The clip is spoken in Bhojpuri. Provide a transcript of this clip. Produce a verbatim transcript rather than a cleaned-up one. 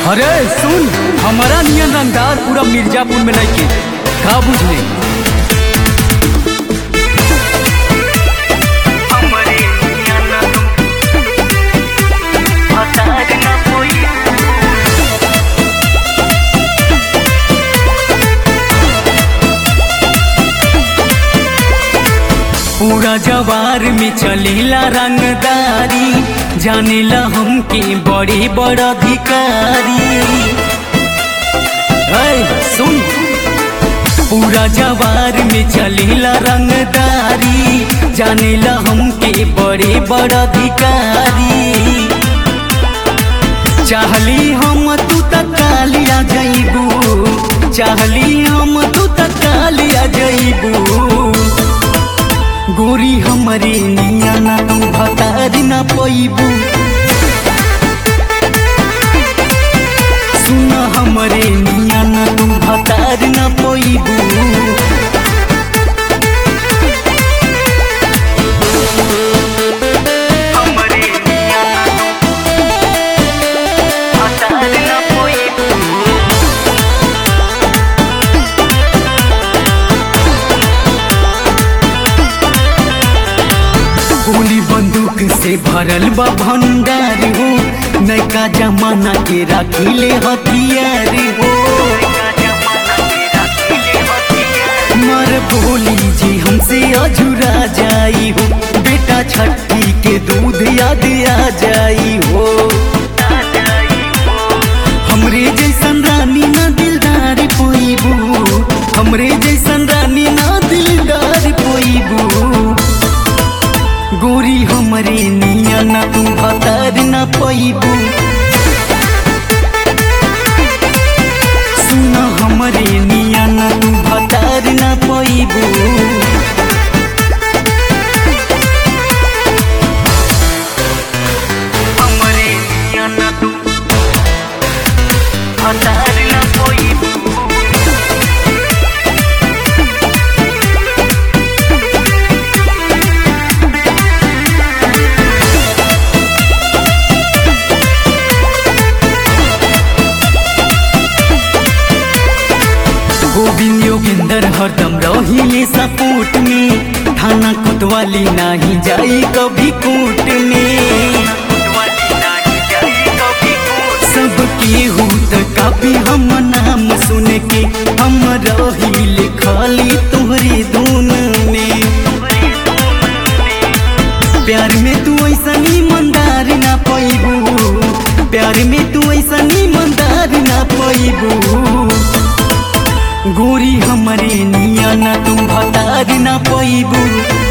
अरे सुन, हमारा नियन रंगदार पूरा मिर्जापुर में नहीं का बुझले। पूरा जवार में चलेला रंगदारी, जानेला हमके बड़े बड़ अधिकारी। सुन, पूरा जवार में चलेला रंगदारी, जानेला हमके बड़े बड़ अधिकारी। चाहली हम तू तक कालिया जइबू, चाहली हम तू तक कालिया जइबू। गोरी हमरे नियाना तू भतार न पैबू। सुन हमरे नियाना तू भतार न पैबू। गोली बंदूक से भरल बा भंडार हो, नैका जमाना के राखिले हथियार हो। मर बोली जी हमसे अझुरा जाई हो, बेटा छठी के दूध याद आ जाई हो। हमरे जैसन रानी ना दिलदार पोईबू, हमरे जैसन रानी ना दिलदार पोईबू। गोरी हमरे नियाना तू भतार न पैबू। सुन हमरे नियाना तू भतार न पैबू। हमरे नियाना तू भतार न पैबू। गोविंद योगेंद्र हरदम रहिले सपोर्ट में, थाना कोतवाली नहीं जाई कभी कोर्ट में। सबके हूत कापी हम नाम सुन के, हम रहिले खाली तोहरे धुन में। प्यार में तू ऐसा ईमानदार ना पैबू, प्यार में तू ऐसा ईमानदार ना पैबू। गोरी हमरे नियाना तू भतार न पैबू।